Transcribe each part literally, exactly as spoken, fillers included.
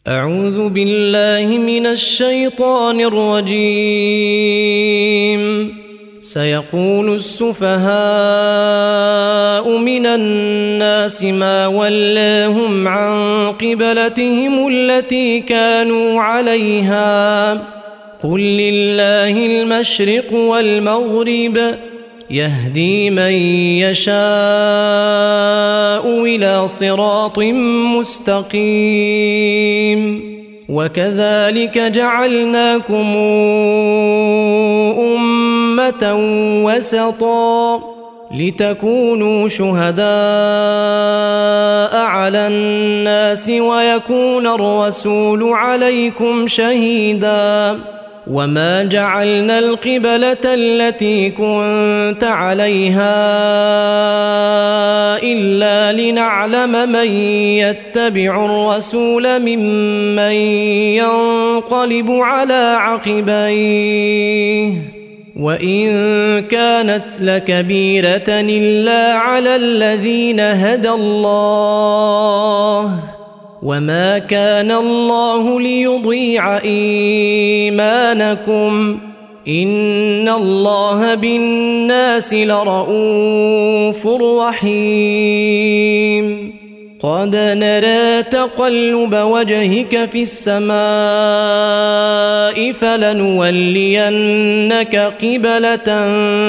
أعوذ بالله من الشيطان الرجيم. سيقول السفهاء من الناس ما ولاهم عن قبلتهم التي كانوا عليها قل لله المشرق والمغرب يهدي من يشاء إلى صراط مستقيم. وكذلك جعلناكم أمة وسطا لتكونوا شهداء على الناس ويكون الرسول عليكم شهيدا. وما جعلنا القبلة التي كنت عليها إلا لنعلم من يتبع الرسول ممن ينقلب على عقبيه وإن كانت لكبيرة إلا على الذين هدى الله وما كان الله ليضيع إيمانكم إن الله بالناس لرؤوف رحيم. قد نرى تقلب وجهك في السماء فلنولينك قبلة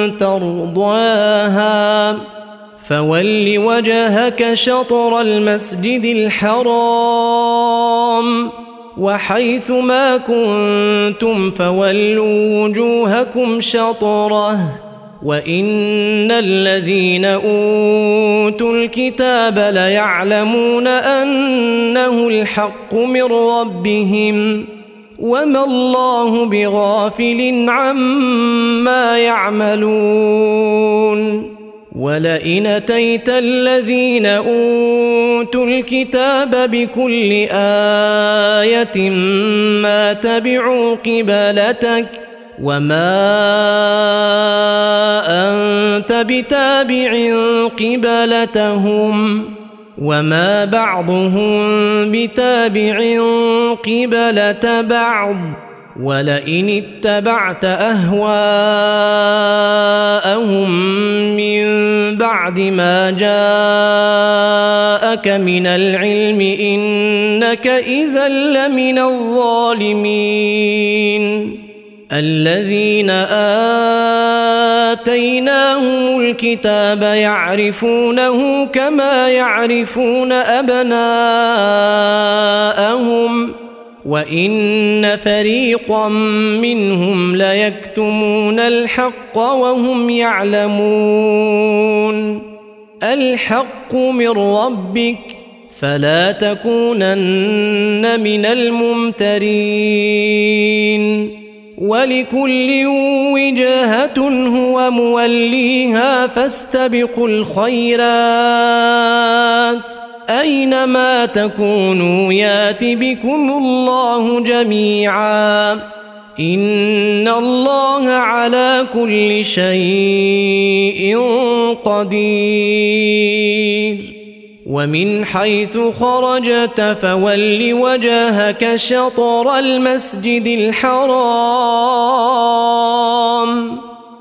ترضاها فول وجهك شطر المسجد الحرام وحيث ما كنتم فولوا وجوهكم شطره وإن الذين أوتوا الكتاب ليعلمون أنه الحق من ربهم وما الله بغافل عما يعملون. ولئن أتيت الذين أوتوا الكتاب بكل آية ما تبعوا قبلتك وما أنت بتابع قبلتهم وما بعضهم بتابع قبلة بعض ولئن اتبعت أهواءهم من بعد ما جاءك من العلم إنك إذا لمن الظالمين. الذين آتيناهم الكتاب يعرفونه كما يعرفون أبناءهم وإن فريقا منهم ليكتمون الحق وهم يعلمون. الحق من ربك فلا تكونن من الممترين. ولكل وجهة هو موليها فاستبقوا الخيرات أينما تكونوا يات بكم الله جميعا إن الله على كل شيء قدير. ومن حيث خرجت فول وجهك شطر المسجد الحرام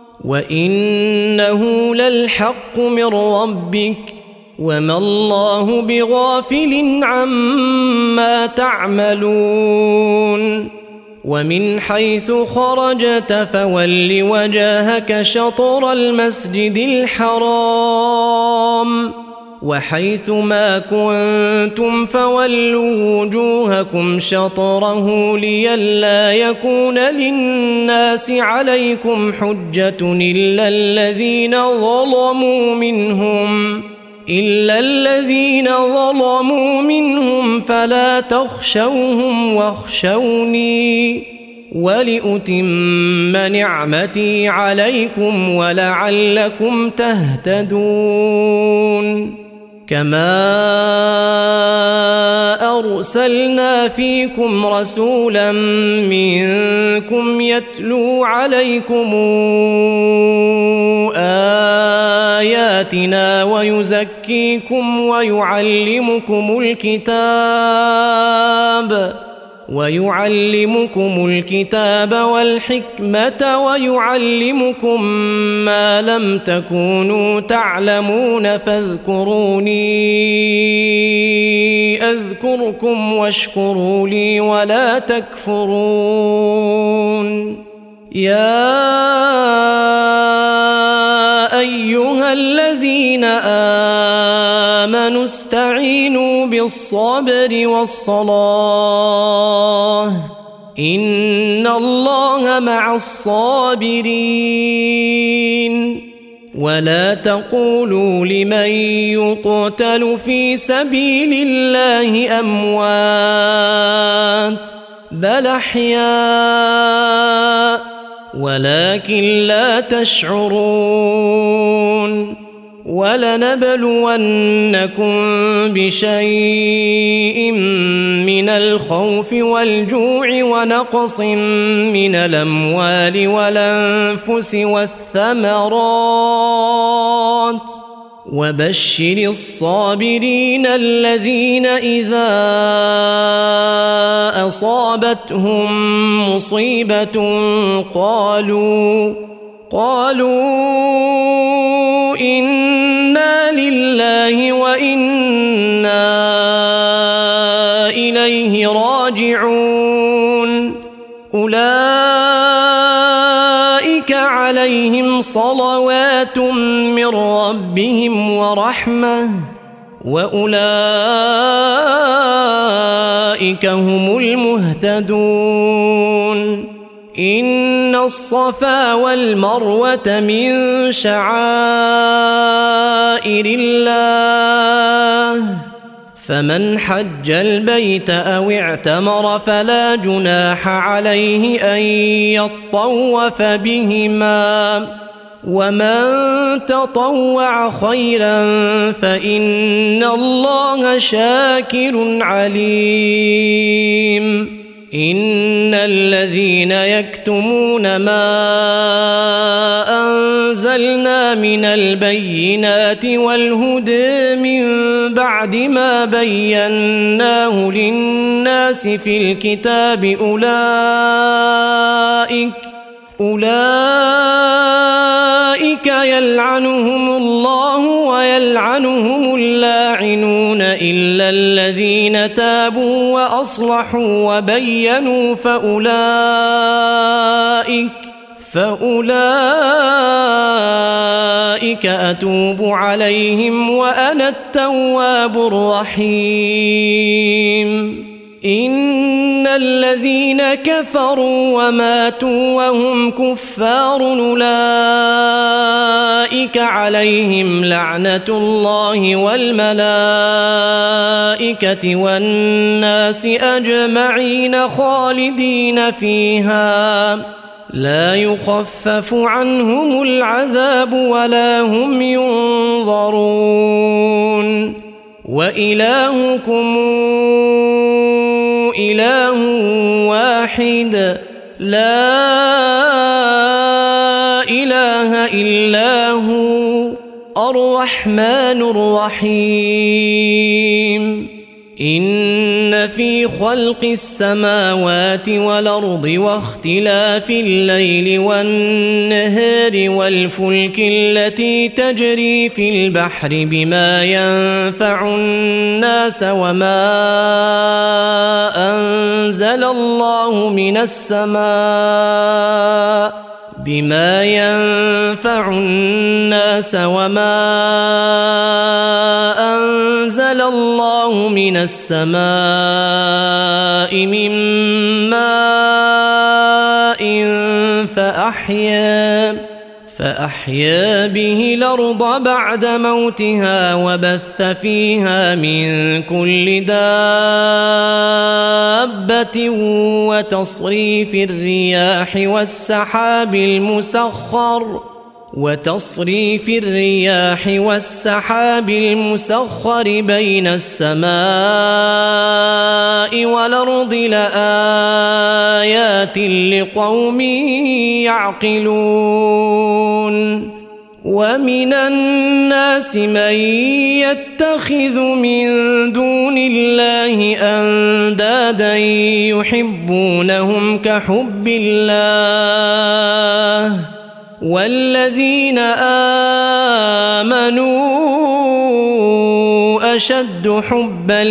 وإنه للحق من ربك وما الله بغافل عما تعملون. ومن حيث خرجت فول وجهك شطر المسجد الحرام وحيث ما كنتم فولوا وجوهكم شطره لئلا يكون للناس عليكم حجة إلا الذين ظلموا منهم إلا الذين ظلموا منهم فلا تخشوهم واخشوني ولأتم نعمتي عليكم ولعلكم تهتدون. كما أرسلنا فيكم رسولا منكم يتلو عليكم آياتنا ويزكيكم ويعلمكم الكتاب ويعلمكم الكتاب والحكمة ويعلمكم ما لم تكونوا تعلمون فاذكروني أذكركم واشكروا لي ولا تكفرون. يا أيها الذين آمنوا استعينوا بالصبر والصلاة إن الله مع الصابرين. ولا تقولوا لمن يقتل في سبيل الله أموات بل أحياء ولكن لا تشعرون. ولنبلونكم بشيء من الخوف والجوع ونقص من الأموال والأنفس والثمرات وبشر الصابرين الذين إذا أصابتهم مصيبة قالوا قالوا إنا لله وإنا إليه راجعون. أولئك عليهم صلوات من ربهم ورحمة وأولئك هم المهتدون. إن الصفا والمروة من شعائر الله فمن حج البيت أو اعتمر فلا جناح عليه أن يطوف بهما ومن تطوع خيرا فإن الله شاكر عليم. إن الذين يكتمون ما أنزلنا من البينات والهدى من بعد ما بيناه للناس في الكتاب أولئك أولئك يلعنهم الله ويلعنهم اللاعنون إلا الذين تابوا وأصلحوا وبينوا فأولئك فأولئك أتوب عليهم وأنا التواب الرحيم. إن الذين كفروا وماتوا وهم كفار أولئك عليهم لعنة الله والملائكة والناس أجمعين خالدين فيها لا يخفف عنهم العذاب ولا هم ينظرون. وإلهكم إله واحد لا إله إلا هو الرحمن الرحيم. إن في خلق السماوات والأرض واختلاف الليل والنهار والفلك التي تجري في البحر بما ينفع الناس وما أنزل الله من السماء بما ينفع الناس وما أنزل الله من السماء من ماء فأحيا فأحيا به الأرض بعد موتها وبث فيها من كل دابة وتصريف الرياح والسحاب المسخر وتصريف الرياح والسحاب المسخر بين السماء والأرض لآيات لقوم يعقلون ومن الناس من يتخذ من دون الله أندادا يحبونهم كحب الله والذين آمنوا أشد حبا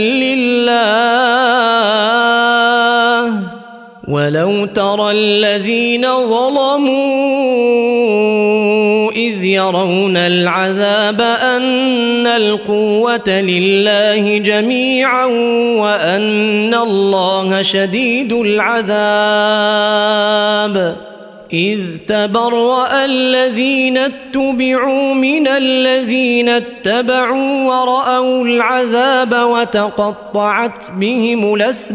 لله ولو ترى الذين ظلموا إذ يرون العذاب أن القوة لله جميعا وأن الله شديد العذاب إذ تبرأ الذين اتبعوا من الذين اتبعوا ورأوا العذاب وتقطعت بهم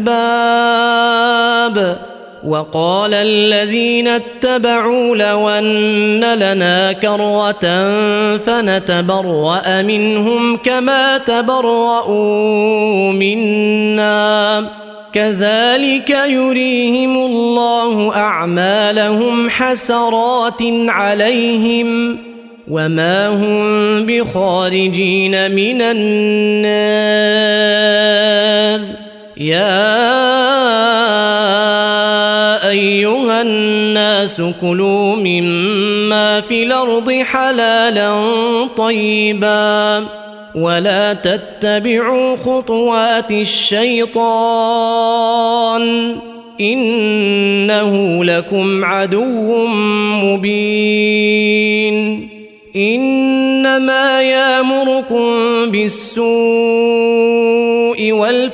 الأسباب وقال الذين اتبعوا لو أن لنا كرة فنتبرأ منهم كما تبرأوا منا كذلك يريهم الله أعمالهم حسرات عليهم وما هم بخارجين من النار يا أيها الناس كلوا مما في الأرض حلالا طيبا ولا تتبعوا خطوات الشيطان إنه لكم عدو مبين إنما يأمركم بالسوء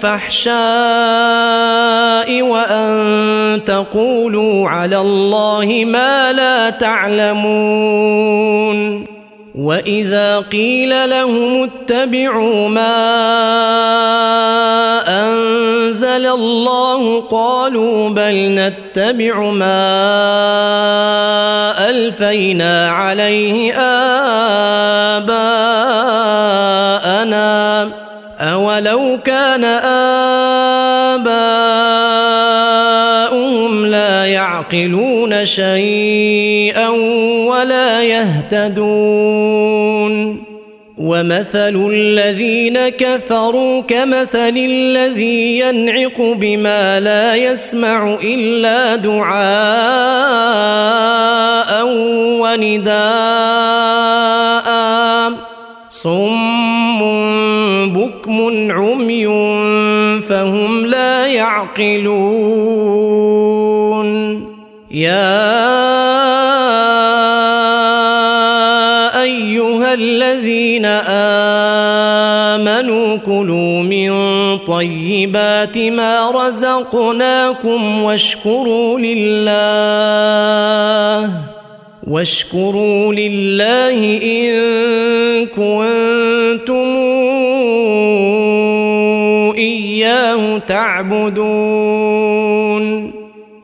والفحشاء وأن تقولوا على الله ما لا تعلمون وإذا قيل لهم اتبعوا ما أنزل الله قالوا بل نتبع ما ألفينا عليه آباءنا أولو كان آباؤهم لا يعقلون شيئا ولا يهتدون ومثل الذين كفروا كمثل الذي ينعق بما لا يسمع إلا دعاء ونداء صم بكم عمي فهم لا يعقلون يا أيها الذين آمنوا كلوا من طيبات ما رزقناكم واشكروا لله واشكروا لله إن كنتم إياه تعبدون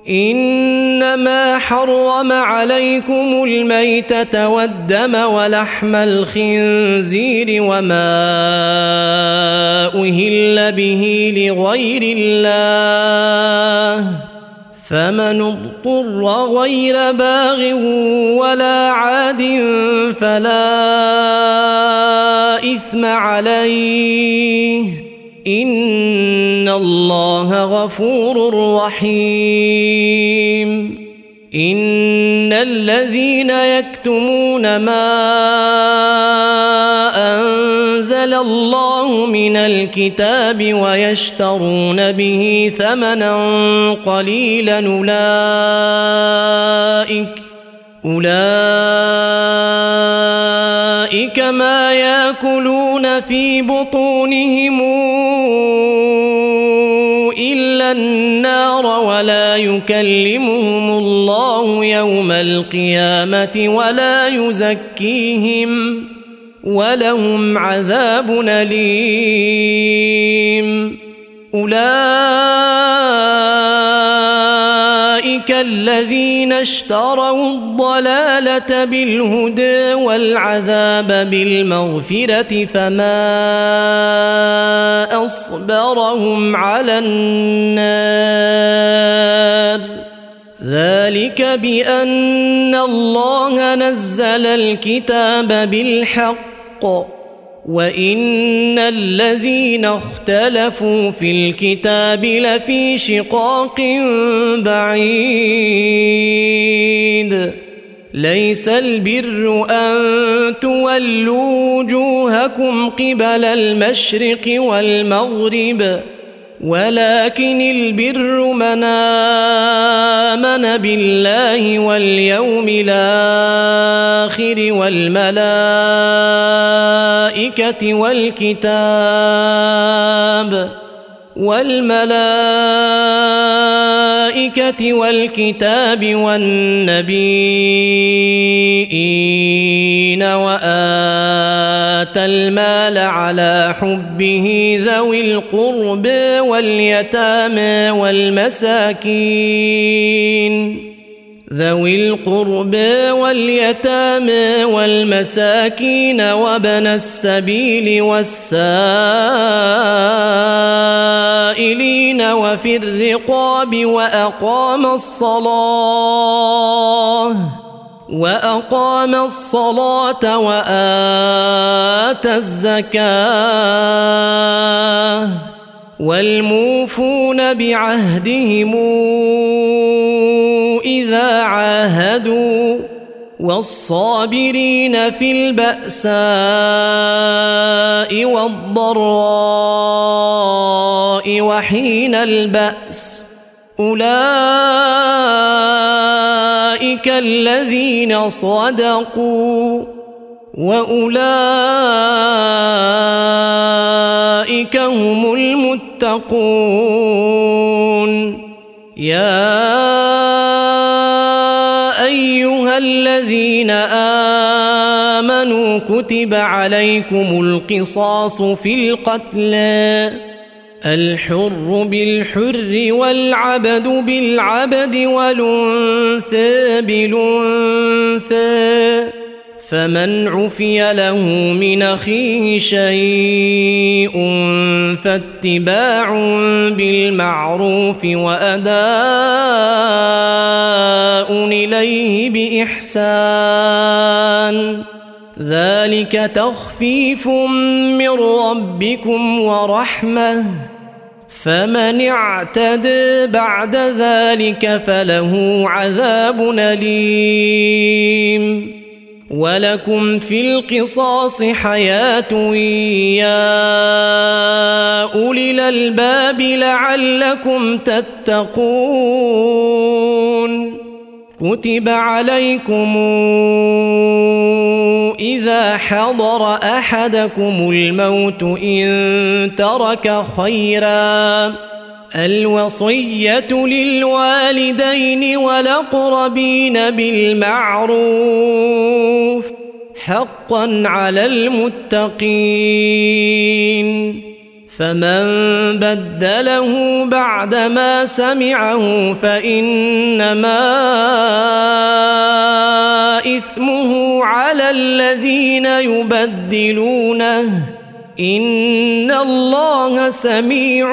إنما حرم عليكم الميتة والدم ولحم الخنزير وما أهل به لغير الله فمن اضطر غير باغ ولا عاد فلا إثم عليه إن الله غفور رحيم إن الذين يكتمون ما أنزل الله من الكتاب ويشترون به ثمنا قليلا أولئك أولئك ما يأكلون في بطونهم إلا النار ولا يكلمهم الله يوم القيامة ولا يزكيهم ولهم عذاب أليم أولئك أولئك الذين اشتروا الضلالة بالهدى والعذاب بالمغفرة فما أصبرهم على النار ذلك بأن الله نزل الكتاب بالحق وإن الذين اختلفوا في الكتاب لفي شقاق بعيد ليس البر أن تولوا وجوهكم قبل المشرق والمغرب ولكن البر من آمن بالله واليوم الآخر والملائكة والكتاب والملائكة والكتاب والنبيين وآتى المال على حبه ذوي القرب واليتامى والمساكين ذوي القرب واليتامى والمساكين وابن السبيل والسائلين وفي الرقاب وأقام الصلاة وأقام الصلاة وآتى الزكاة والموفون بعهدهم إذا عاهدوا والصابرين في البأساء والضراء وحين البأس أولئك الذين صدقوا وأولئك هم المتقون يا أيها الذين آمنوا كتب عليكم القصاص في القتلى الحر بالحر والعبد بالعبد والأنثى بالأنثى فمن عفي له من أخيه شيء فاتباع بالمعروف وأداء إليه بإحسان ذلك تخفيف من ربكم ورحمة فمن اعتدى بعد ذلك فله عذاب أليم ولكم في القصاص حياة يا أولي الألباب لعلكم تتقون كتب عليكم إذا حضر أحدكم الموت إن ترك خيرا الوصية للوالدين والأقربين بالمعروف حقا على المتقين فمن بدله بعدما سمعه فإنما إثمه على الذين يبدلونه إن الله سميع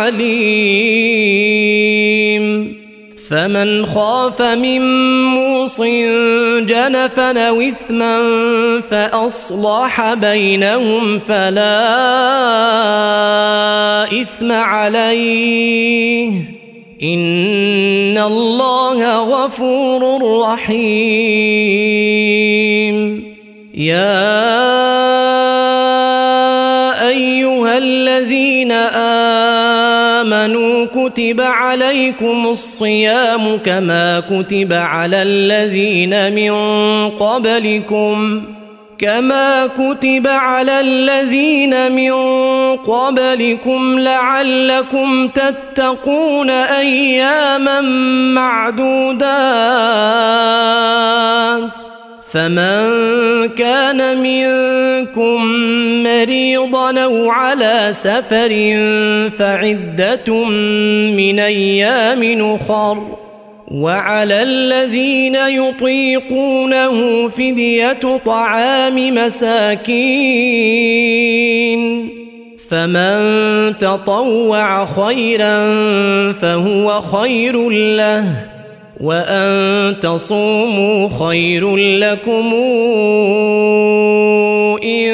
عليم فمن خاف من موص جنفا أو إثما فأصلح بينهم فلا إثم عليه إن الله غفور رحيم يا أيها الذين آمنوا كتب عليكم الصيام كما كتب على الذين من قبلكم كما كتب على الذين من قبلكم لعلكم تتقون أياما معدودات فمن كان منكم مريضا أو على سفر فعدة من أيام أخر وعلى الذين يطيقونه فدية طعام مساكين فمن تطوع خيرا فهو خير له وأن تصوموا خير لكم إن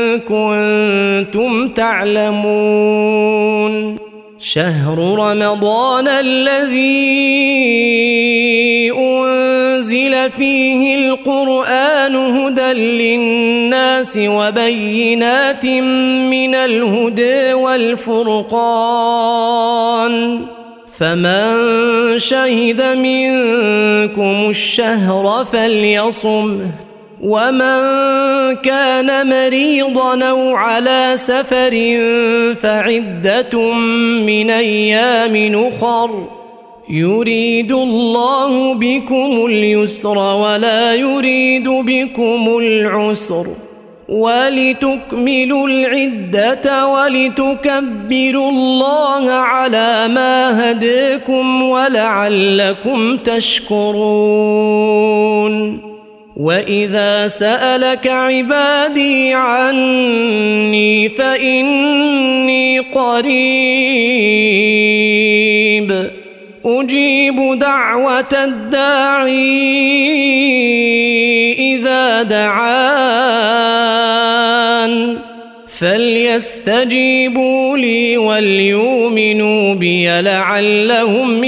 كنتم تعلمون شهر رمضان الذي أنزل فيه القرآن هدى للناس وبينات من الهدى والفرقان فمن شهد منكم الشهر فليصمه ومن كان مريضا أو على سفر فعدة من أيام أخر يريد الله بكم اليسر ولا يريد بكم العسر ولتكملوا العدة ولتكبروا الله على ما هداكم ولعلكم تشكرون وإذا سألك عبادي عني فإني قريب أجيب دعوة الداعي إذا دعان فليستجيبوا لي وليؤمنوا بي لعلهم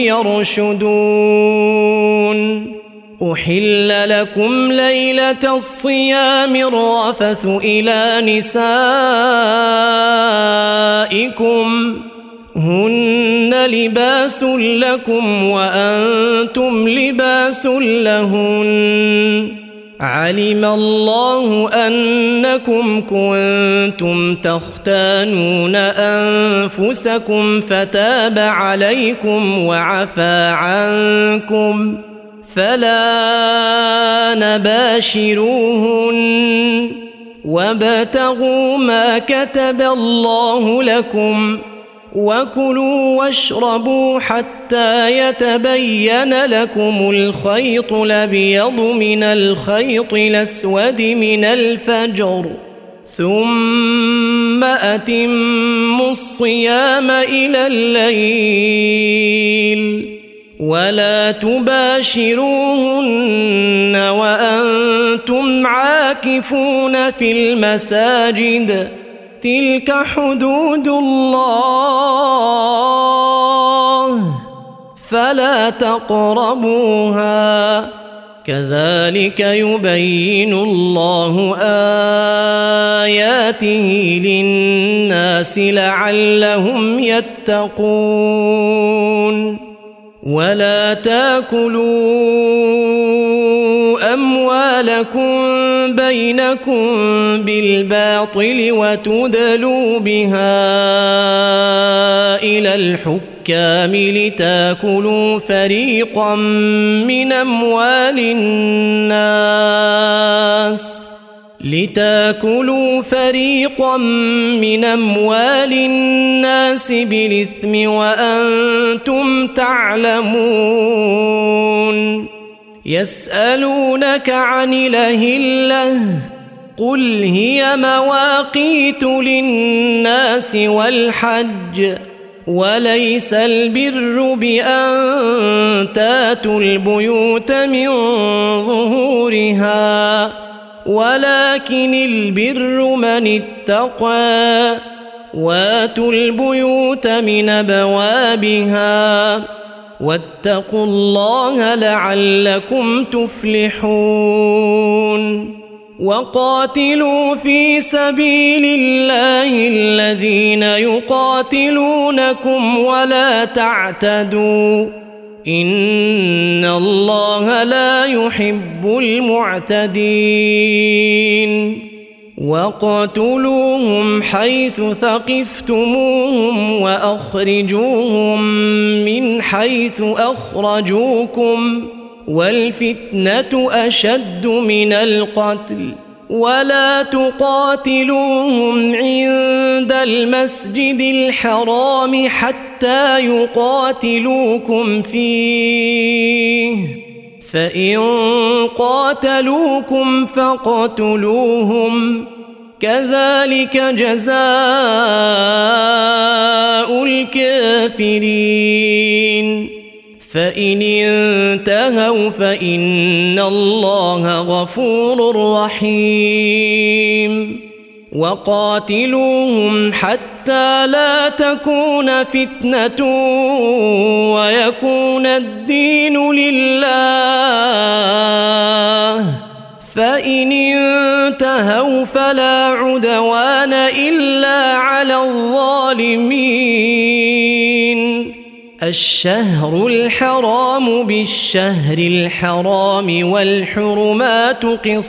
يرشدون أحل لكم ليلة الصيام الرفث إلى نسائكم هن لباس لكم وأنتم لباس لهن علم الله أنكم كنتم تختانون أنفسكم فتاب عليكم وعفى عنكم فلا نباشروهن وابتغوا ما كتب الله لكم وكلوا واشربوا حتى يتبين لكم الخيط الأبيض من الخيط الأسود من الفجر ثم أتموا الصيام إلى الليل ولا تباشروهن وأنتم عاكفون في المساجد تلك حدود الله فلا تقربوها كذلك يبين الله آياته للناس لعلهم يتقون ولا تاكلوا أموالكم بينكم بالباطل وتدلوا بها إلى الحكام لتاكلوا فريقا من أموال الناس لتاكلوا فريقا من أموال الناس بالإثم وأنتم تعلمون يسألونك عن الأهلة قل هي مواقيت للناس والحج وليس البر بأن تاتوا البيوت من ظهورها ولكن البر من اتقى واتوا البيوت من أبوابها واتقوا الله لعلكم تفلحون وقاتلوا في سبيل الله الذين يقاتلونكم ولا تعتدوا إن الله لا يحب المعتدين وقاتلوهم حيث ثقفتموهم وأخرجوهم من حيث أخرجوكم والفتنة أشد من القتل ولا تقاتلوهم عند المسجد الحرام حتى يقاتلوكم فيه، فإن قاتلوكم فاقتلوهم، كذلك جزاء الكافرين. فإن انتهوا فإن الله غفور رحيم. وقاتلوهم حتى لا تكون فتنة ويكون الدين لله، فإن انتهوا فلا عدوان إلا على الظالمين. الشهر الحرام بالشهر الحرام والحرمات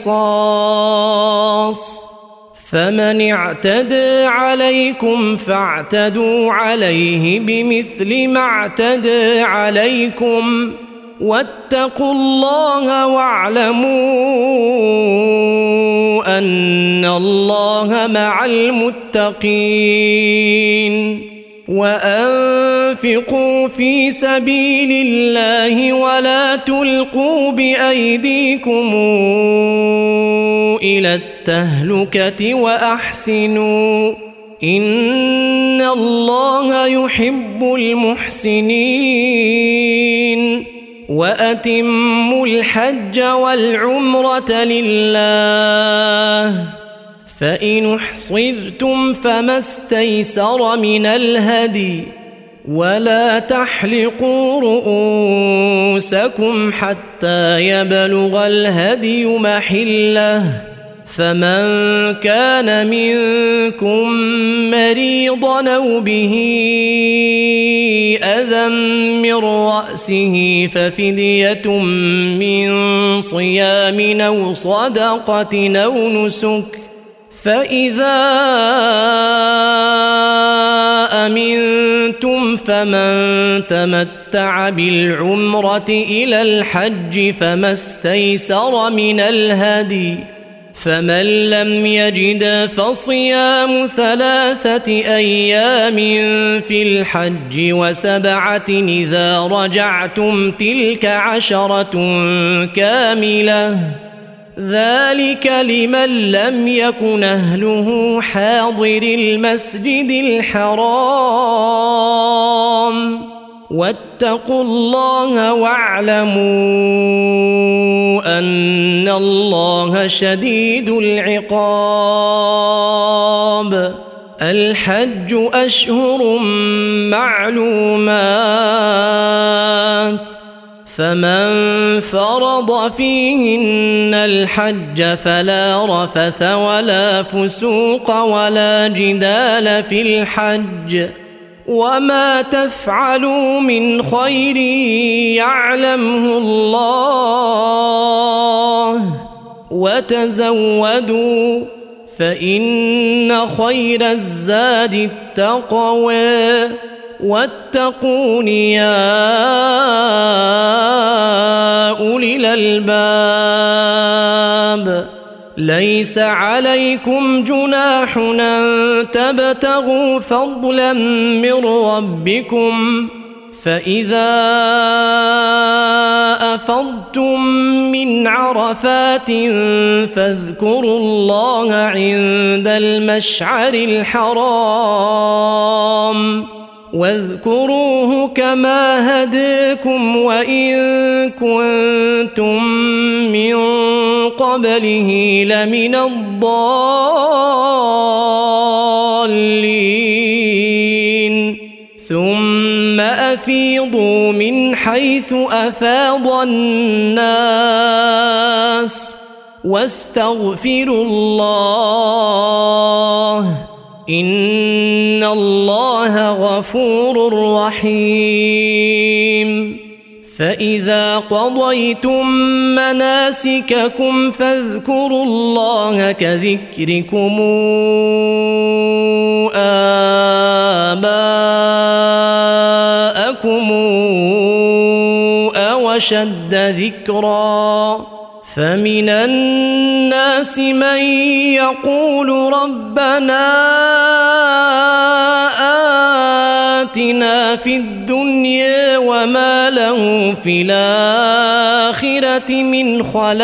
قصاص، فمن اعتدى عليكم فاعتدوا عليه بمثل ما اعتدى عليكم، واتقوا الله واعلموا أن الله مع المتقين. وأنفقوا في سبيل الله ولا تلقوا بأيديكم إلى التهلكة وأحسنوا إن الله يحب المحسنين. وأتموا الحج والعمرة لله، فإن احصرتم فما استيسر من الهدي، ولا تحلقوا رؤوسكم حتى يبلغ الهدي محله، فمن كان منكم مريضا أو به أذى من رأسه ففدية من صيام أو صدقة أو نسك، فإذا أمنتم فمن تمتع بالعمرة إلى الحج فما استيسر من الهدي، فمن لم يجد فصيام ثلاثة أيام في الحج وسبعة إذا رجعتم، تلك عشرة كاملة، ذلك لمن لم يكن أهله حاضر المسجد الحرام. واتقوا الله واعلموا أن الله شديد العقاب. الحج أشهر معلومات، فمن فرض فيهن الحج فلا رفث ولا فسوق ولا جدال في الحج، وما تفعلوا من خير يعلمه الله، وتزودوا فإن خير الزاد التقوى، واتقون يا أولي الألباب. ليس عليكم جناح أن تبتغوا فضلا من ربكم، فإذا أفضتم من عرفات فاذكروا الله عند المشعر الحرام، واذكروه كما هداكم وإن كنتم من قبله لمن الضالين. ثم أفيضوا من حيث أفاض الناس واستغفروا الله إن الله غفور رحيم. فإذا قضيتم مناسككم فاذكروا الله كذكركم آباءكم أو أشد ذكرا، فمن الناس من يقول ربنا آتنا في الدنيا وما له في الآخرة من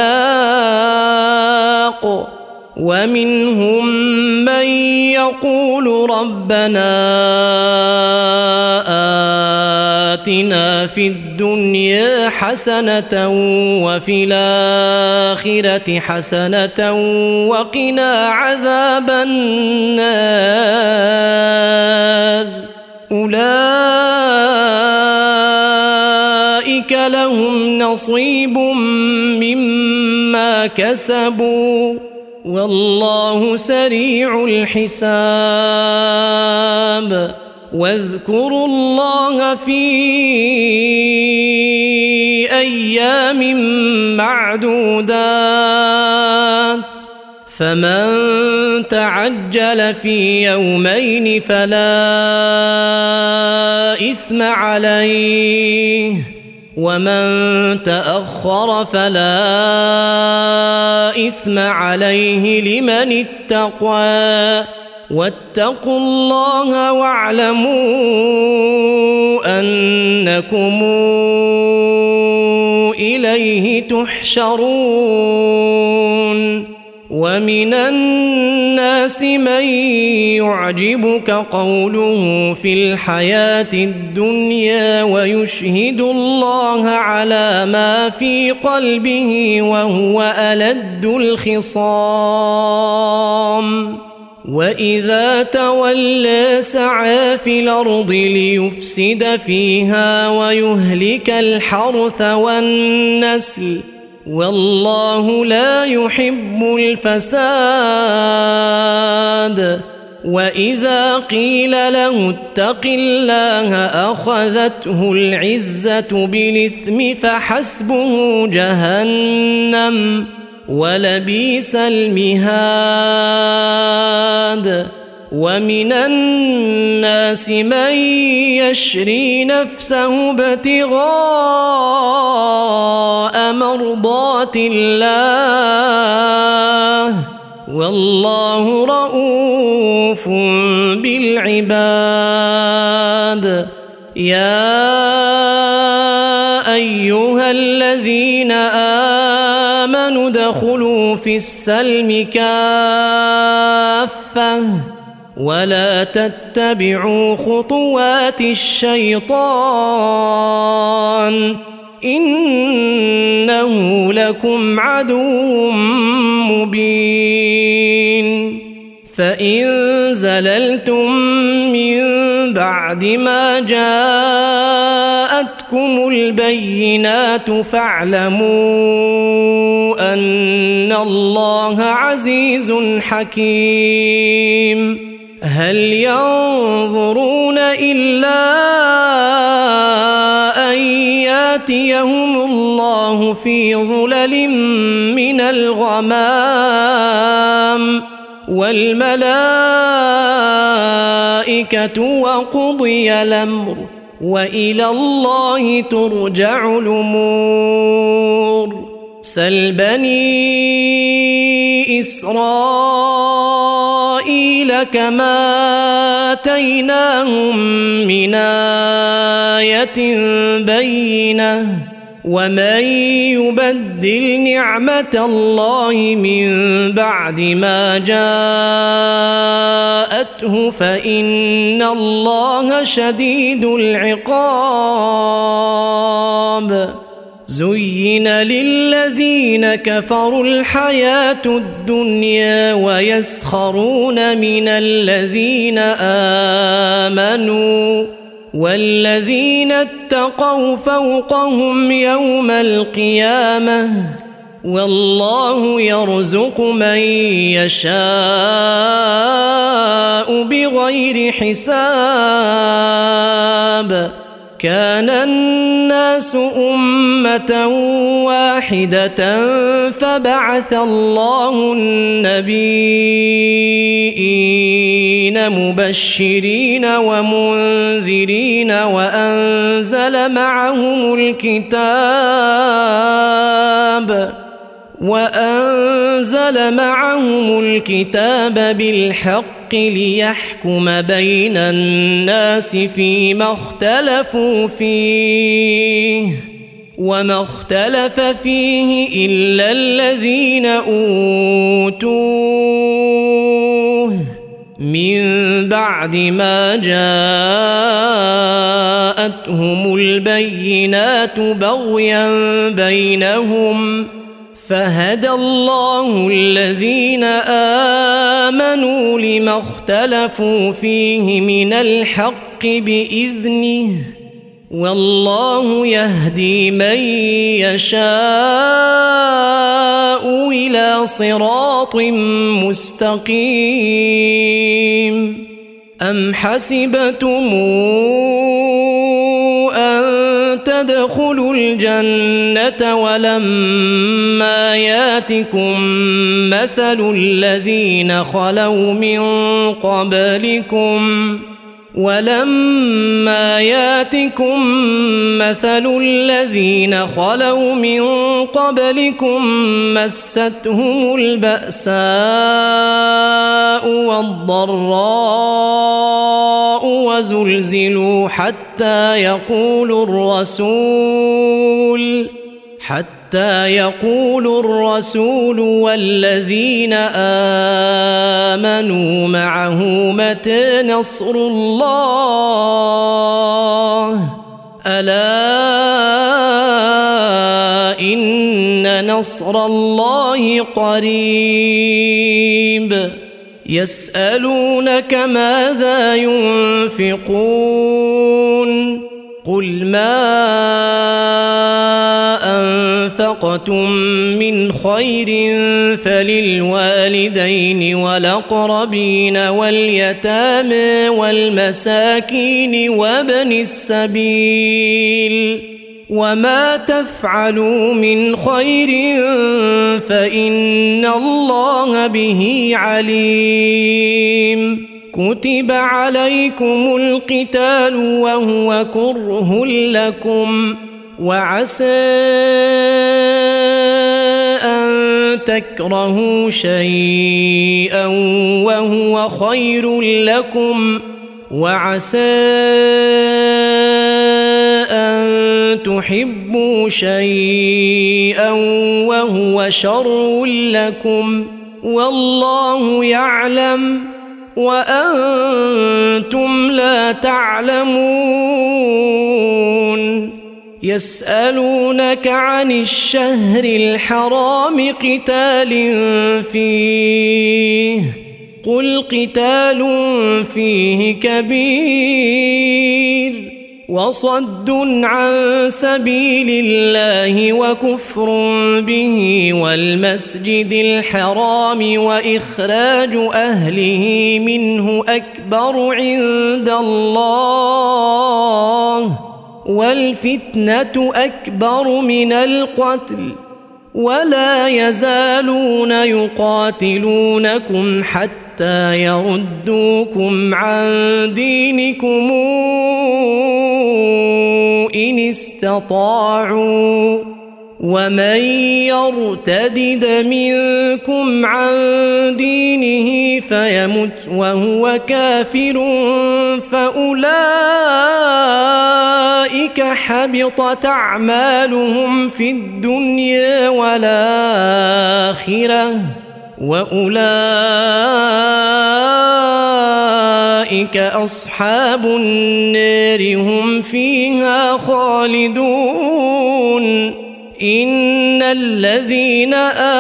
خلاق ومنهم من يقول ربنا آتنا في الدنيا حسنة وفي الآخرة حسنة وقنا عذاب النار أولئك لهم نصيب مما كسبوا والله سريع الحساب واذكروا الله في أيام معدودات فمن تعجل في يومين فلا إثم عليه ومن تأخر فلا إثم عليه لمن اتقى واتقوا الله واعلموا أنكم إليه تحشرون ومن الناس من يعجبك قوله في الحياة الدنيا ويشهد الله على ما في قلبه وهو ألد الخصام وإذا تولى سعى في الأرض ليفسد فيها ويهلك الحرث والنسل والله لا يحب الفساد وإذا قيل له اتق الله أخذته العزة بالإثم فحسبه جهنم ولبئس المهاد ومن الناس من يشري نفسه ابتغاء مرضات الله والله رؤوف بالعباد يا أيها الذين آمنوا ادخلوا في السلم كافة ولا تتبعوا خطوات الشيطان إنه لكم عدو مبين فإن زللتم من بعد ما جاءتكم البينات فاعلموا أن الله عزيز حكيم هل ينظرون إلا أن ياتيهم الله في ظلل من الغمام والملائكة وقضي الأمر وإلى الله ترجع الأمور سل بني إسرائيل كما آتيناهم من آية بينة ومن يبدل نعمة الله من بعد ما جاءته فإن الله شديد العقاب زين للذين كفروا الحياة الدنيا ويسخرون من الذين آمنوا والذين اتقوا فوقهم يوم القيامة والله يرزق من يشاء بغير حساب كان الناس أمة واحدة فبعث الله النبيين مبشرين ومنذرين وأنزل معهم الكتاب وأنزل معهم الكتاب بالحق ليحكم بين الناس فيما اختلفوا فيه وما اختلف فيه إلا الذين أوتوه من بعد ما جاءتهم البينات بغيا بينهم فهدى الله الذين آمنوا لما اختلفوا فيه من الحق بإذنه والله يهدي من يشاء إلى صراط مستقيم أم حسبتم أن تدخلوا الجنة ولما ياتكم مثل الذين خلوا من قبلكم ولما ياتكم مثل الذين خلوا من قبلكم مستهم البأساء والضراء وزلزلوا حتى يقول الرسول حتى يقول الرسول والذين آمنوا معه متى نصر الله ألا إن نصر الله قريب يسألونك ماذا ينفقون قل ما أنفقتم من خير فللوالدين والأقربين واليتامى والمساكين وابن السبيل وما تفعلوا من خير فإن الله به عليم كتب عليكم القتال وهو كره لكم وعسى أن تكرهوا شيئا وهو خير لكم وعسى أن تحبوا شيئا وهو شر لكم والله يعلم وأنتم لا تعلمون يسألونك عن الشهر الحرام قتال فيه قل قتال فيه كبير وصد عن سبيل الله وكفر به والمسجد الحرام وإخراج أهله منه أكبر عند الله والفتنة أكبر من القتل ولا يزالون يقاتلونكم حتى يردوكم عن دينكم إن استطاعوا ومن يرتدد منكم عن دينه فيمت وهو كافر فأولئك حبطت أعمالهم في الدنيا والآخرة وأولئك أصحاب النار هم فيها خالدون إن الذين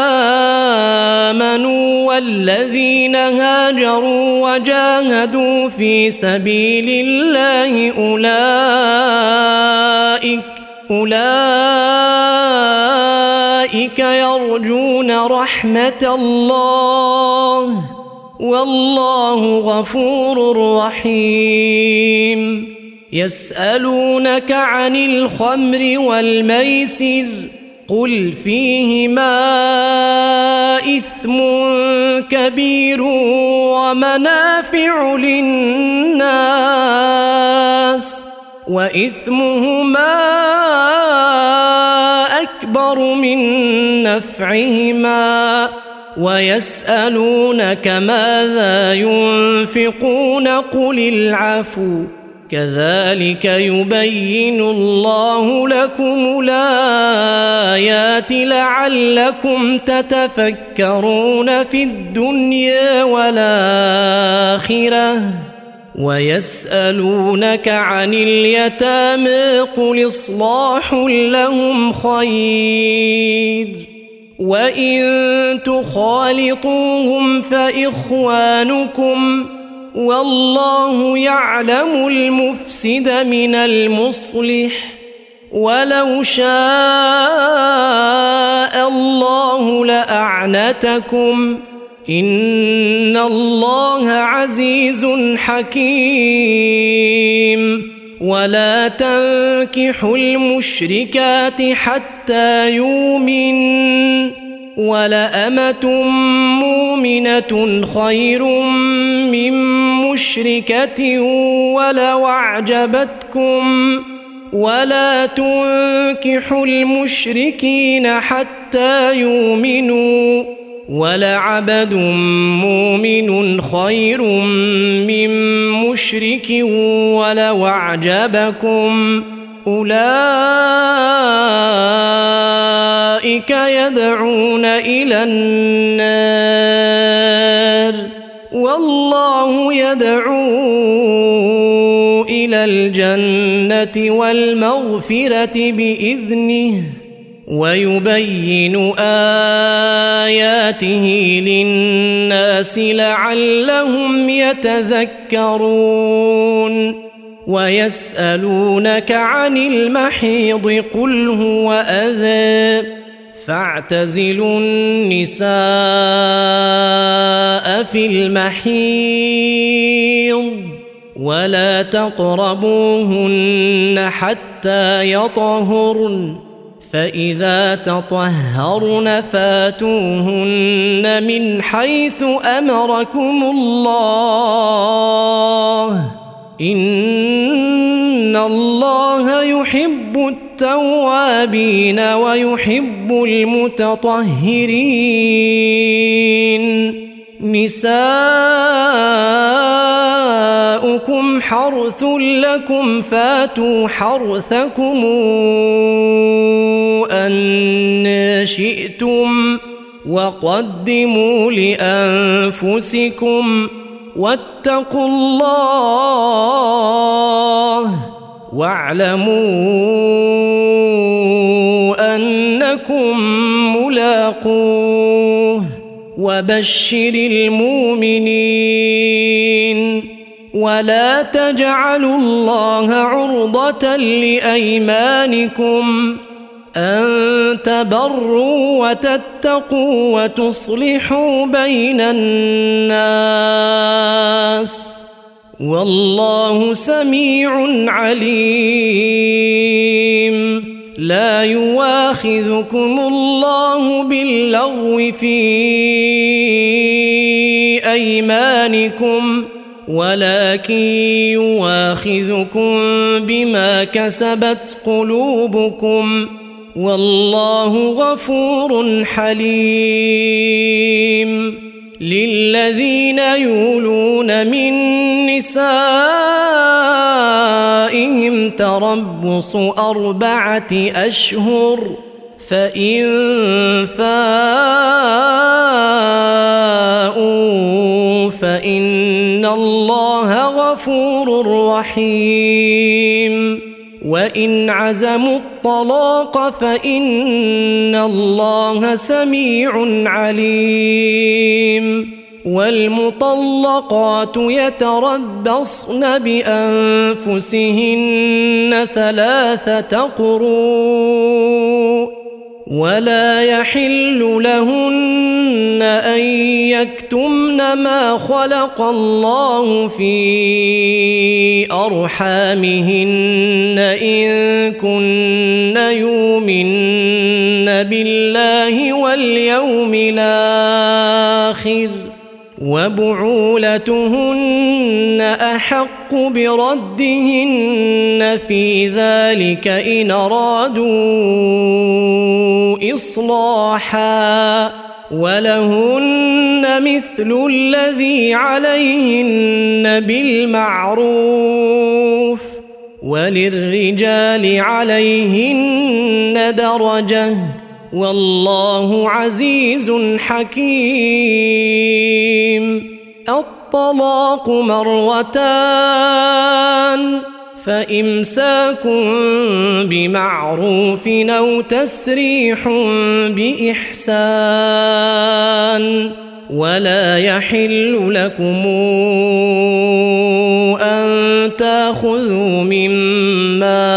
آمنوا والذين هاجروا وجاهدوا في سبيل الله أولئك أولئك يرجون رحمة الله والله غفور رحيم يسألونك عن الخمر والميسر قل فيهما إثم كبير ومنافع للناس وإثمهما أكبر أكبر من نفعهما ويسألونك ماذا ينفقون قل العفو كذلك يبين الله لكم الآيات لعلكم تتفكرون في الدنيا والآخرة ويسألونك عن اليتامى قل إصلاح لهم خير وإن تخالطوهم فإخوانكم والله يعلم المفسد من المصلح ولو شاء الله لأعنتكم إن الله عزيز حكيم ولا تنكحوا المشركات حتى يؤمن ولأمة مؤمنة خير من مشركة ولو أعجبتكم ولا تنكحوا المشركين حتى يؤمنوا ولعبد مؤمن خير من مشرك ولو أعجبكم أولئك يدعون إلى النار والله يدعو إلى الجنة والمغفرة بإذنه ويبين آياته للناس لعلهم يتذكرون ويسألونك عن المحيض قل هو أذى فاعتزلوا النساء في المحيض ولا تقربوهن حتى يطهرن فإذا تطهرن فاتوهن من حيث أمركم الله إن الله يحب التوابين ويحب المتطهرين نساؤكم حرث لكم فاتوا حرثكم أن شئتم وقدموا لأنفسكم واتقوا الله واعلموا أنكم ملاقوه وبشر المؤمنين ولا تجعلوا الله عرضة لأيمانكم أن تبروا وتتقوا وتصلحوا بين الناس والله سميع عليم لا يواخذكم الله باللغو في أيمانكم ولكن يواخذكم بما كسبت قلوبكم والله غفور حليم للذين يولون من نسائهم تربص أربعة أشهر فإن فاءوا فإن الله غفور رحيم وإن عزموا الطلاق فإن الله سميع عليم والمطلقات يتربصن بأنفسهن ثلاثة قروء ولا يحل لهن أن يكتمن ما خلق الله في أرحامهن إن كن يؤمن بالله واليوم الآخر وبعولتهن أحق بردهن في ذلك إن أرادوا إصلاحا ولهن مثل الذي عليهن بالمعروف وللرجال عليهن درجة والله عزيز حكيم. الطلاق مرتان فإمساك بمعروف أو تسريح بإحسان ولا يحل لكم أن تأخذوا مما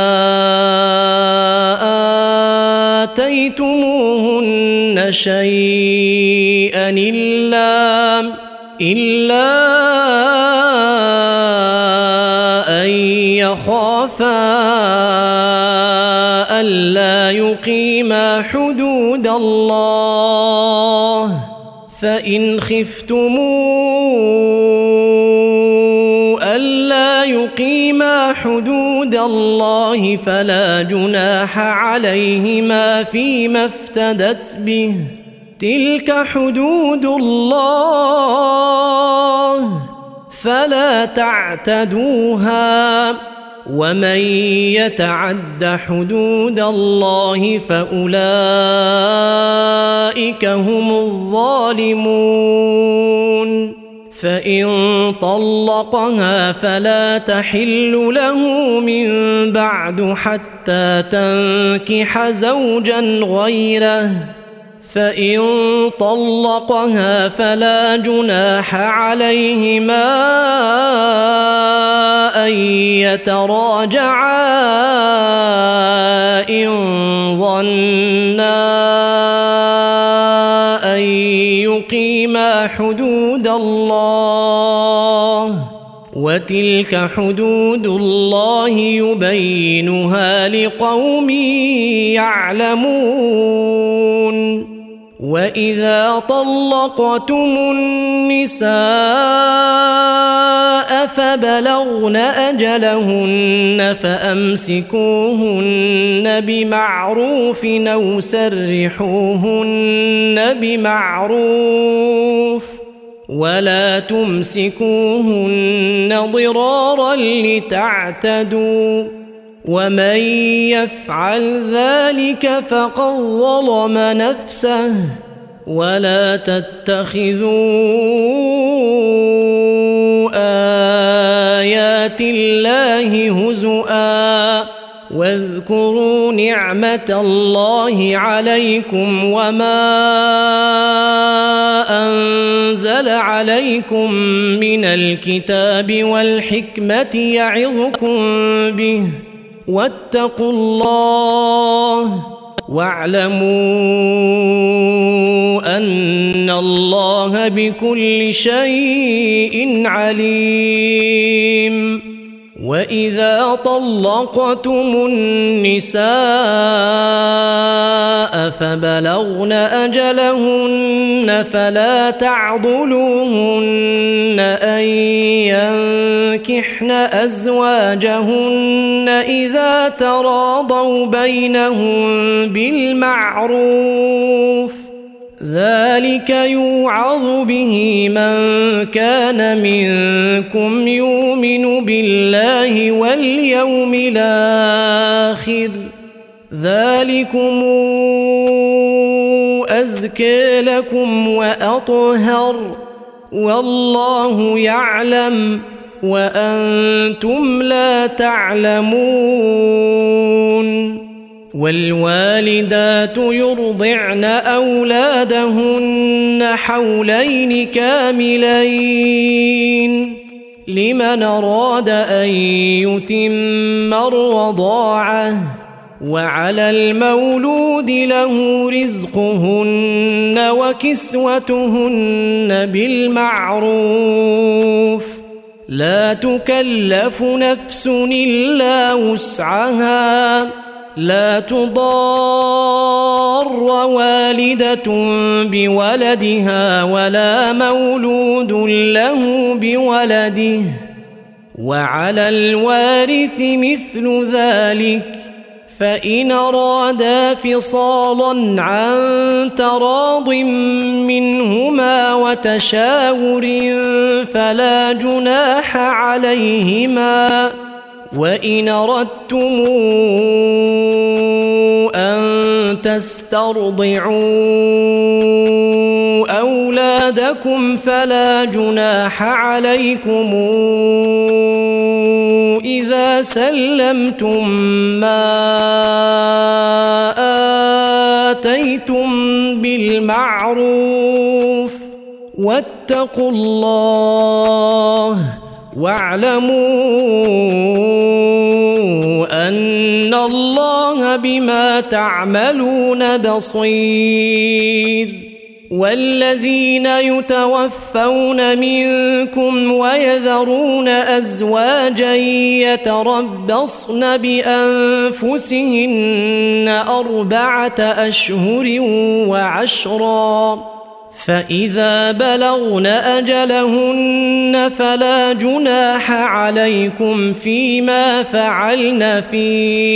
آتيتموهن شيئا إلا إلا أن يخافا ألا يقيما حدود الله فإن خفتموا ألا يقيما حدود الله فلا جناح عليهما فيما افتدت به تلك حدود الله فلا تعتدوها ومن يتعد حدود الله فأولئك هم الظالمون. فإن طلقها فلا تحل له من بعد حتى تنكح زوجا غيره فإن طلقها فلا جناح عليهما أن يتراجعا إن ظنا أن يقيما حدود الله وتلك حدود الله يبينها لقوم يعلمون. وإذا طلقتم النساء فبلغن أجلهن فأمسكوهن بمعروف أو سرحوهن بمعروف ولا تمسكوهن ضرارا لتعتدوا ومن يفعل ذلك فقد ظلم نفسه ولا تتخذوا آيات الله هزؤا واذكروا نعمة الله عليكم وما أنزل عليكم من الكتاب والحكمة يعظكم به واتقوا الله واعلموا أن الله بكل شيء عليم. وإذا طلقتم النساء فبلغن أجلهن فلا تعضلوهن أن ينكحن أزواجهن إذا تراضوا بينهم بالمعروف ذلك يوعظ به من كان منكم يؤمن بالله واليوم الآخر ذلكم أزكى لكم وأطهر والله يعلم وأنتم لا تعلمون. والوالدات يرضعن أولادهن حولين كاملين لمن أراد أن يتم الرضاعة وعلى المولود له رزقهن وكسوتهن بالمعروف لا تكلف نفس إلا وسعها لا تضار والدة بولدها ولا مولود له بولده وعلى الوارث مثل ذلك فإن أرادا فصالا عن تراض منهما وتشاور فلا جناح عليهما. وإن أردتم أن تسترضعوا أولادكم فلا جناح عليكم إذا سلمتم ما آتيتم بالمعروف واتقوا الله واعلموا أن الله بما تعملون بصير. والذين يتوفون منكم ويذرون أزواجا يتربصن بأنفسهن أربعة أشهر وعشرا فإذا بلغن أجلهن فلا جناح عليكم فيما فعلن في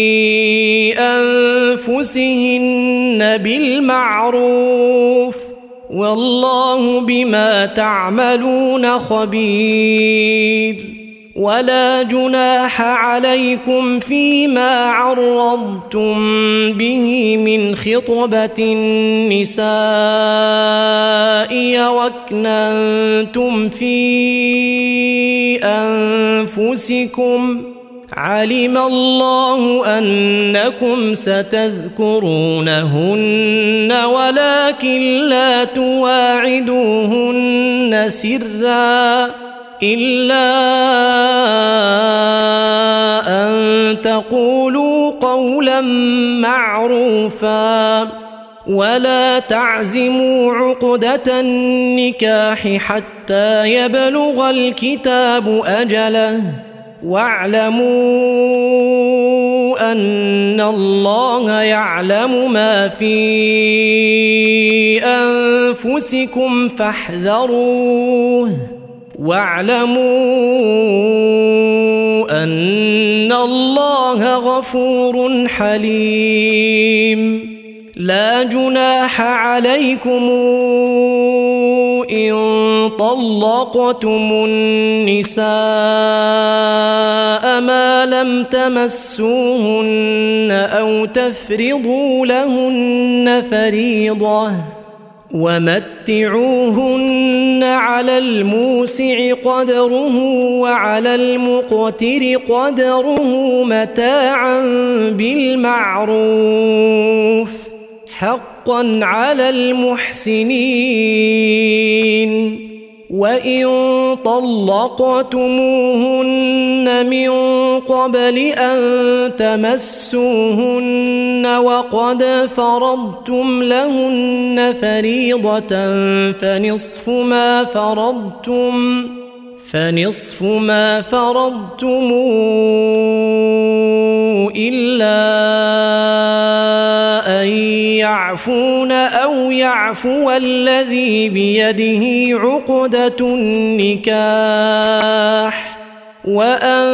أنفسهن بالمعروف والله بما تعملون خبير. ولا جناح عليكم فيما عرضتم به من خطبة النساء وأكننتم في أنفسكم علم الله أنكم ستذكرونهن ولكن لا تواعدوهن سرا إلا أن تقولوا قولا معروفا ولا تعزموا عقدة النكاح حتى يبلغ الكتاب أجله واعلموا أن الله يعلم ما في أنفسكم فاحذروه واعلموا أن الله غفور حليم. لا جناح عليكم إن طلقتم النساء ما لم تمسوهن أو تفرضوا لهن فريضة ومتعوهن على الموسع قدره وعلى المقتر قدره متاعا بالمعروف حقا على المحسنين. وإن طلقتموهن من قبل أن تمسوهن وقد فرضتم لهن فريضة فنصف ما فرضتم فنصف ما فرضتم إلا أن يعفون أو يعفو الذي بيده عقدة النكاح وأن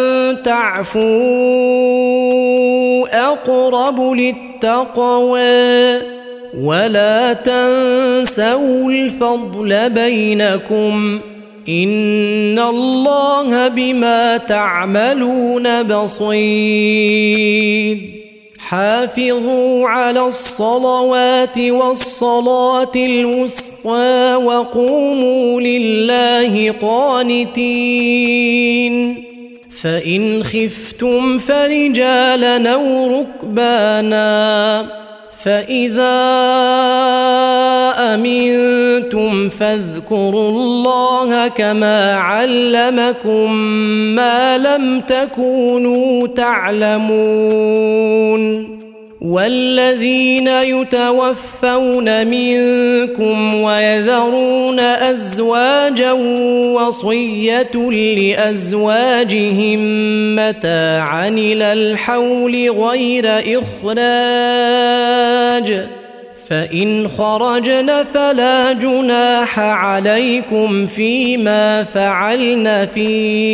تعفوا أقرب للتقوى ولا تنسوا الفضل بينكم إن الله بما تعملون بصير. حافظوا على الصلوات والصلاة الوسطى وقوموا لله قانتين. فإن خفتم فرجالا أو ركبانا فإذا أمنتم فاذكروا الله كما علمكم ما لم تكونوا تعلمون. والذين يتوفون منكم ويذرون أزواجا وصية لأزواجهم متاعا إلى الحول غير إخراج فإن خرجن فلا جناح عليكم فيما فعلن في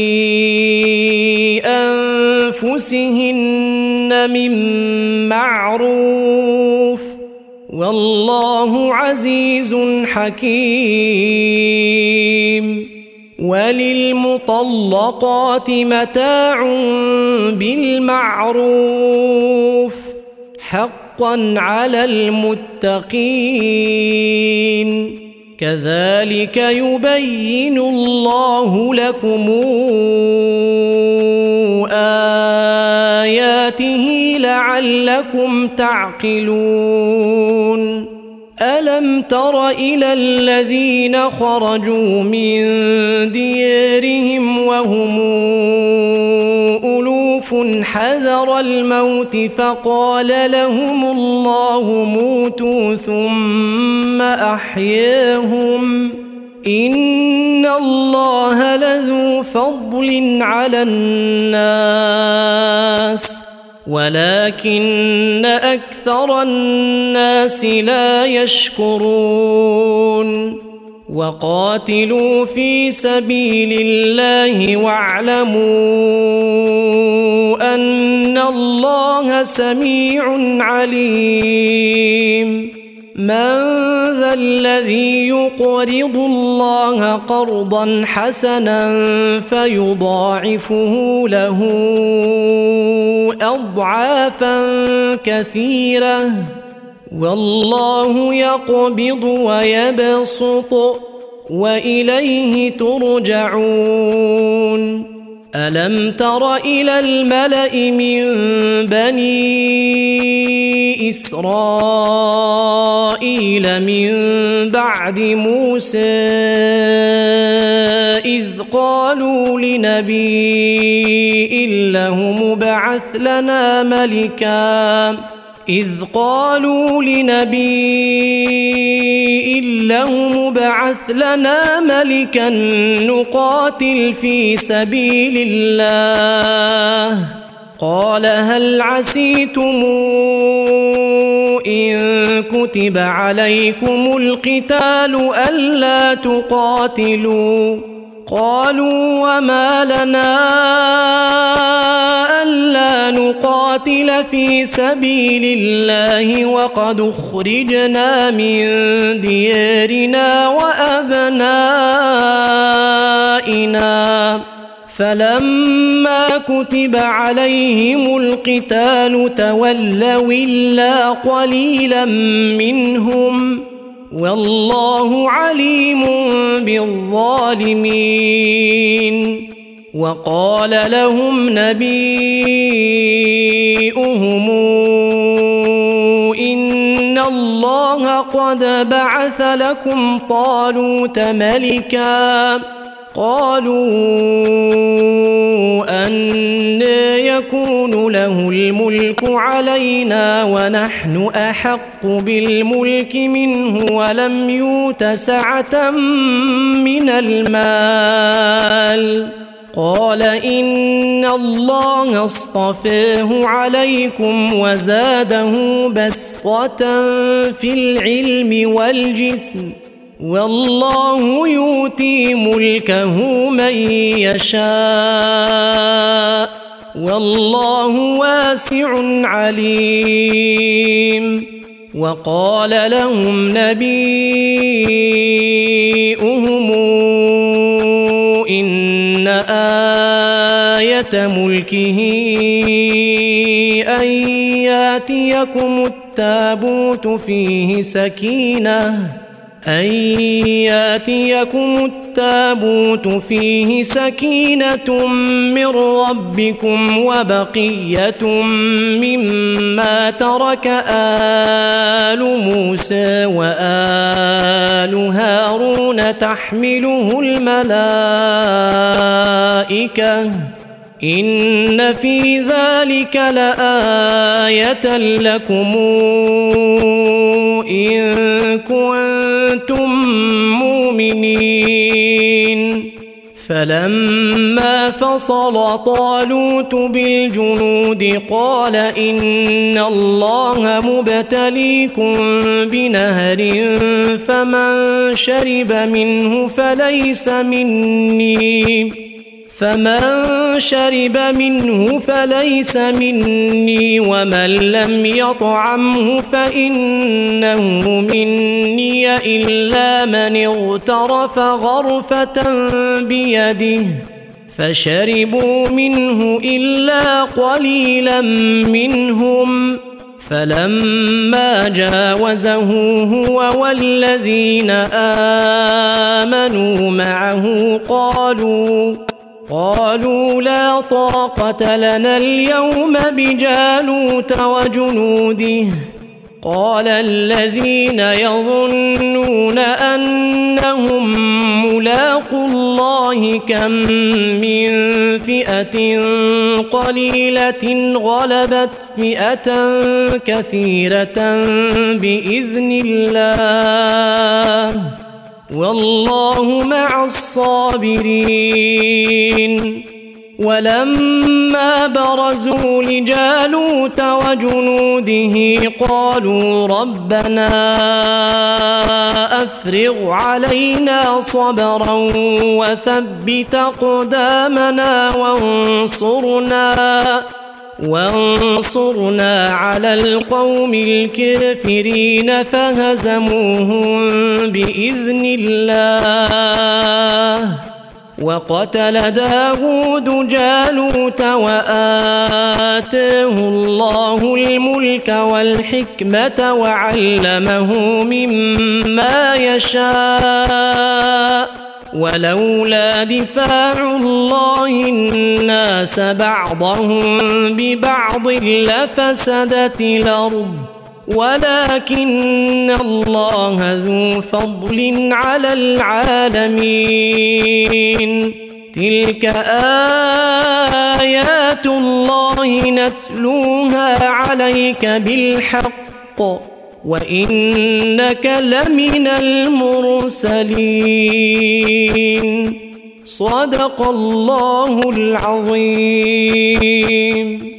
أنفسهن من معروف والله عزيز حكيم. وللمطلقات متاع بالمعروف حقا على المتقين كذلك يبين الله لكم آياته لعلكم تعقلون. ألم تر إلى الذين خرجوا من ديارهم وهم ألوف حذر الموت فقال لهم الله موتوا ثم أحياهم إن الله لذو فضل على الناس ولكن أكثر الناس لا يشكرون. وقاتلوا في سبيل الله واعلموا أن الله سميع عليم. من ذا الذي يقرض الله قرضا حسنا فيضاعفه له أضعافا كثيرة والله يقبض ويبسط وإليه ترجعون. ألم تر إلى الملأ من بني إسرائيل من بعد موسى إذ قالوا لنبي له مبعث لنا ملكا إذ قالوا لنبي له مبعث لنا ملكا نقاتل في سبيل الله قال هل عسيتم إن كتب عليكم القتال ألا تقاتلوا قالوا وما لنا ألا نقاتل في سبيل الله وقد أخرجنا من ديارنا وأبنائنا فلما كتب عليهم القتال تولوا إلا قليلا منهم والله عليم بالظالمين. وقال لهم نبيؤهم إن الله قد بعث لكم طالوت ملكا قالوا أنى يكون له الملك علينا ونحن أحق بالملك منه ولم يؤت سعة من المال قال إن الله اصطفاه عليكم وزاده بسطة في العلم والجسم والله يؤتي ملكه من يشاء والله واسع عليم. وقال لهم نبيؤهم إن آية ملكه أن يأتيكم التابوت فيه سكينة أن يأتيكم التابوت فيه سكينة من ربكم وبقية مما ترك آل موسى وآل هارون تحمله الملائكة إن في ذلك لآية لكم إن كنتم مؤمنين. فلما فصل طالوت بالجنود قال إن الله مبتليكم بنهر فمن شرب منه فليس مني فمن شرب منه فليس مني ومن لم يطعمه فإنه مني إلا من اغترف غرفة بيده فشربوا منه إلا قليلا منهم فلما جاوزه هو والذين آمنوا معه قالوا قالوا لا طاقة لنا اليوم بجالوت وجنوده قال الذين يظنون أنهم ملاقو الله كم من فئة قليلة غلبت فئة كثيرة بإذن الله والله مع الصابرين. ولما برزوا لجالوت وجنوده قالوا ربنا أفرغ علينا صبرا وثبت أقدامنا وانصرنا وانصرنا على القوم الكافرين فهزموهم بإذن الله. وقتل داود جالوت وآتاه الله الملك والحكمة وعلمه مما يشاء ولولا دفاع الله الناس بعضهم ببعض لفسدت الأرض ولكن الله ذو فضل على العالمين. تلك آيات الله نتلوها عليك بالحق وإنك لمن المرسلين. صدق الله العظيم.